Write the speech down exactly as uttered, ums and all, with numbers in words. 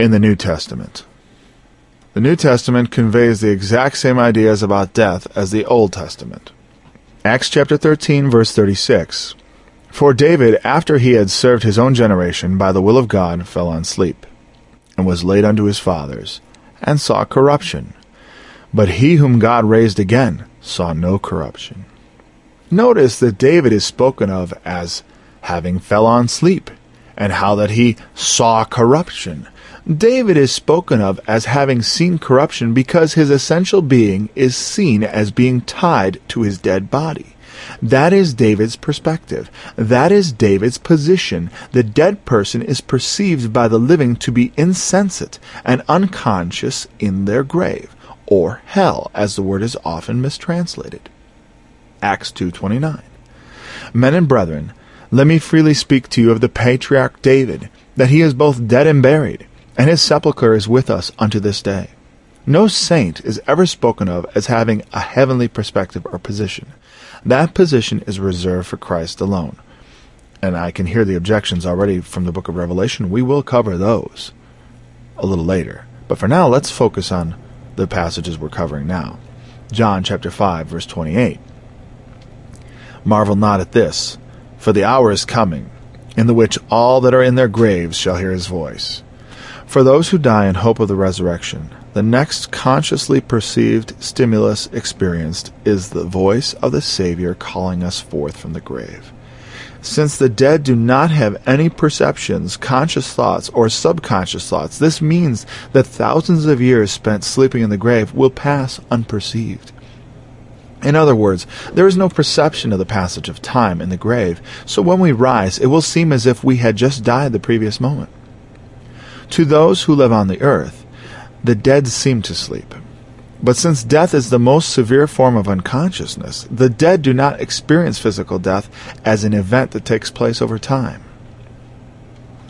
in the New Testament. The New Testament conveys the exact same ideas about death as the Old Testament. Acts chapter thirteen, verse thirty-six. For David, after he had served his own generation by the will of God, fell on sleep, and was laid unto his fathers, and saw corruption. But he whom God raised again saw no corruption. Notice that David is spoken of as having fell on sleep, and how that he saw corruption. David is spoken of as having seen corruption because his essential being is seen as being tied to his dead body. That is David's perspective. That is David's position. The dead person is perceived by the living to be insensate and unconscious in their grave, or hell, as the word is often mistranslated. Acts two twenty-nine. Men and brethren, let me freely speak to you of the patriarch David, that he is both dead and buried, and his sepulchre is with us unto this day. No saint is ever spoken of as having a heavenly perspective or position. That position is reserved for Christ alone. And I can hear the objections already from the book of Revelation. We will cover those a little later. But for now, let's focus on the passages we're covering now. John chapter five, verse twenty-eight. Marvel not at this, for the hour is coming, in the which all that are in their graves shall hear his voice. For those who die in hope of the resurrection, the next consciously perceived stimulus experienced is the voice of the Savior calling us forth from the grave. Since the dead do not have any perceptions, conscious thoughts, or subconscious thoughts, this means that thousands of years spent sleeping in the grave will pass unperceived. In other words, there is no perception of the passage of time in the grave, so when we rise, it will seem as if we had just died the previous moment. To those who live on the earth, the dead seem to sleep. But since death is the most severe form of unconsciousness, the dead do not experience physical death as an event that takes place over time.